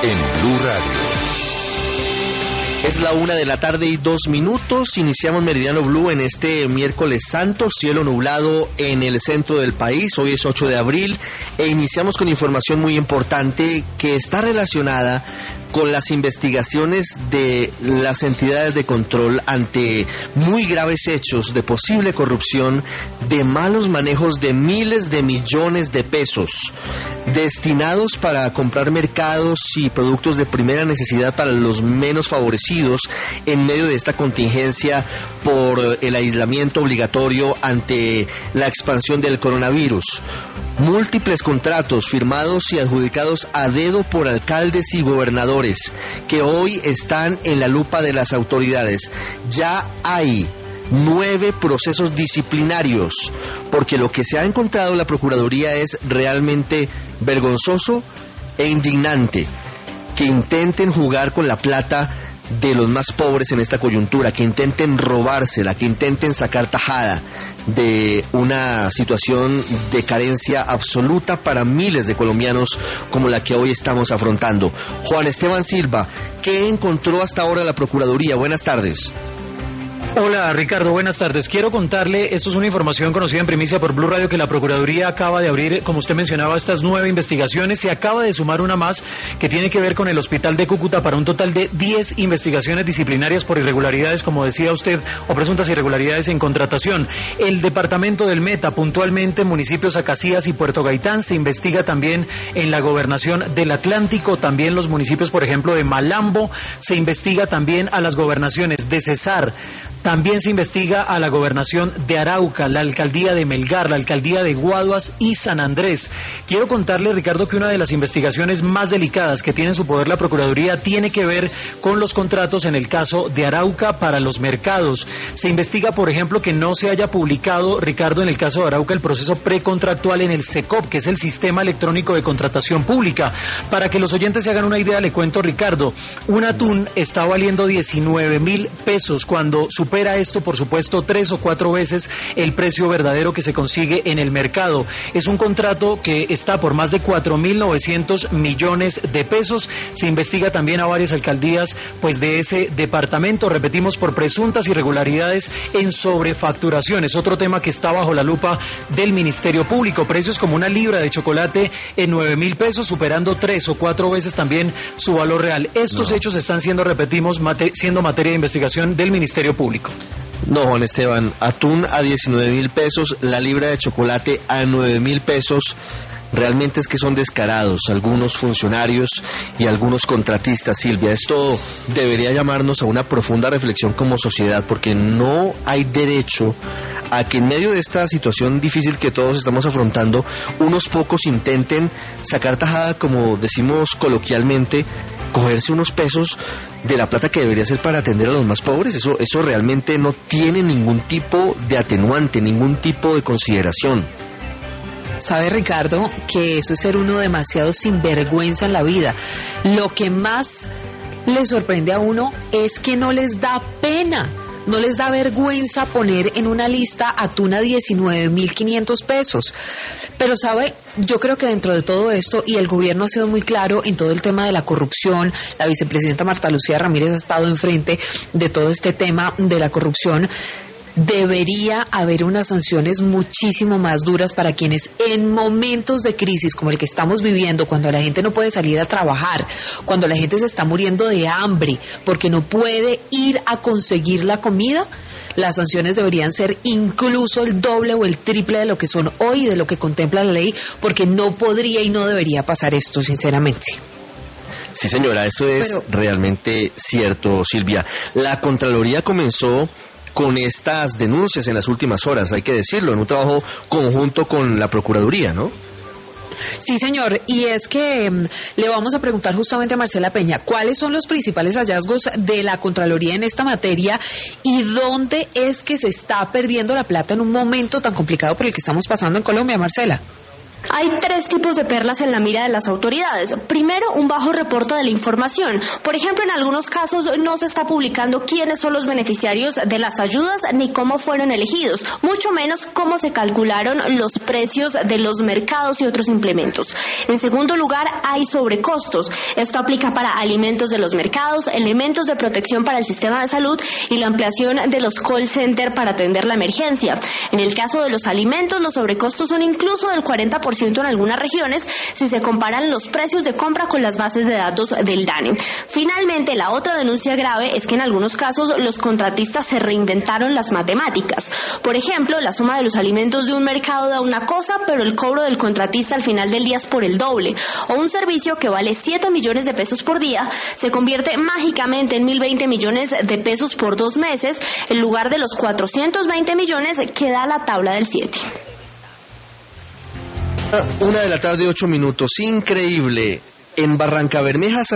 en Blue Radio. Es la 1:02 p.m. Iniciamos Meridiano Blue en este miércoles santo, cielo nublado en el centro del país. Hoy es 8 de abril e iniciamos con información muy importante que está relacionada con las investigaciones de las entidades de control ante muy graves hechos de posible corrupción, de malos manejos de miles de millones de pesos destinados para comprar mercados y productos de primera necesidad para los menos favorecidos en medio de esta contingencia por el aislamiento obligatorio ante la expansión del coronavirus. Múltiples contratos firmados y adjudicados a dedo por alcaldes y gobernadores que hoy están en la lupa de las autoridades. Ya hay 9 procesos disciplinarios, porque lo que se ha encontrado en la Procuraduría es realmente vergonzoso e indignante. Que intenten jugar con la plata de los más pobres en esta coyuntura, que intenten robársela, que intenten sacar tajada de una situación de carencia absoluta para miles de colombianos como la que hoy estamos afrontando. Juan Esteban Silva, ¿qué encontró hasta ahora la Procuraduría? Buenas tardes. Hola Ricardo, buenas tardes. Quiero contarle, esto es una información conocida en primicia por Blue Radio, que la Procuraduría acaba de abrir, como usted mencionaba, estas 9 investigaciones. Se acaba de sumar una más que tiene que ver con el Hospital de Cúcuta para un total de 10 investigaciones disciplinarias por irregularidades, como decía usted, o presuntas irregularidades en contratación. El departamento del Meta, puntualmente municipios Acacías y Puerto Gaitán, se investiga también en la gobernación del Atlántico, también los municipios, por ejemplo, de Malambo, se investiga también a las gobernaciones de Cesar. También se investiga a la gobernación de Arauca, la alcaldía de Melgar, la alcaldía de Guaduas y San Andrés. Quiero contarle, Ricardo, que una de las investigaciones más delicadas que tiene en su poder la Procuraduría tiene que ver con los contratos en el caso de Arauca para los mercados. Se investiga, por ejemplo, que no se haya publicado, Ricardo, en el caso de Arauca, el proceso precontractual en el SECOP, que es el Sistema Electrónico de Contratación Pública. Para que los oyentes se hagan una idea, le cuento, Ricardo, un atún está valiendo 19.000 pesos cuando supera esto, por supuesto, 3 o 4 veces el precio verdadero que se consigue en el mercado. Es un contrato que está por más de 4.900 millones de pesos. Se investiga también a varias alcaldías, pues, de ese departamento, repetimos, por presuntas irregularidades en sobrefacturaciones. Otro tema que está bajo la lupa del Ministerio Público. Precios como una libra de chocolate en 9.000 pesos, superando 3 o 4 veces también su valor real. Estos hechos están siendo, repetimos, siendo materia de investigación del Ministerio Público. No, Juan Esteban, atún a 19.000 pesos, la libra de chocolate a 9.000 pesos. Realmente es que son descarados algunos funcionarios y algunos contratistas, Silvia. Esto debería llamarnos a una profunda reflexión como sociedad, porque no hay derecho a que en medio de esta situación difícil que todos estamos afrontando, unos pocos intenten sacar tajada, como decimos coloquialmente, cogerse unos pesos de la plata que debería ser para atender a los más pobres. Eso realmente no tiene ningún tipo de atenuante, ningún tipo de consideración. Sabe, Ricardo, que eso es ser uno demasiado sinvergüenza en la vida. Lo que más le sorprende a uno es que no les da pena. No les da vergüenza poner en una lista atún a 19.500 pesos. Pero, ¿sabe? Yo creo que dentro de todo esto, y el gobierno ha sido muy claro en todo el tema de la corrupción, la vicepresidenta Marta Lucía Ramírez ha estado enfrente de todo este tema de la corrupción, debería haber unas sanciones muchísimo más duras para quienes en momentos de crisis como el que estamos viviendo, cuando la gente no puede salir a trabajar, cuando la gente se está muriendo de hambre porque no puede ir a conseguir la comida, las sanciones deberían ser incluso el doble o el triple de lo que son hoy, de lo que contempla la ley, porque no podría y no debería pasar esto, sinceramente. Sí, señora, eso es realmente cierto, Silvia. La Contraloría comenzó con estas denuncias en las últimas horas, hay que decirlo, en un trabajo conjunto con la Procuraduría, ¿no? Sí, señor, y es que le vamos a preguntar justamente a Marcela Peña, ¿cuáles son los principales hallazgos de la Contraloría en esta materia y dónde es que se está perdiendo la plata en un momento tan complicado por el que estamos pasando en Colombia, Marcela? Hay 3 tipos de perlas en la mira de las autoridades. Primero, un bajo reporte de la información. Por ejemplo, en algunos casos no se está publicando quiénes son los beneficiarios de las ayudas ni cómo fueron elegidos, mucho menos cómo se calcularon los precios de los mercados y otros implementos. En segundo lugar, hay sobrecostos. Esto aplica para alimentos de los mercados, elementos de protección para el sistema de salud y la ampliación de los call center para atender la emergencia. En el caso de los alimentos, los sobrecostos son incluso del 40% en algunas regiones si se comparan los precios de compra con las bases de datos del DANE. Finalmente, la otra denuncia grave es que en algunos casos los contratistas se reinventaron las matemáticas. Por ejemplo, la suma de los alimentos de un mercado da una cosa, pero el cobro del contratista al final del día es por el doble. O un servicio que vale 7 millones de pesos por día se convierte mágicamente en 1.020 millones de pesos por 2 meses en lugar de los 420 millones que da la tabla del 7. 1:08 p.m. Increíble. En Barrancabermeja,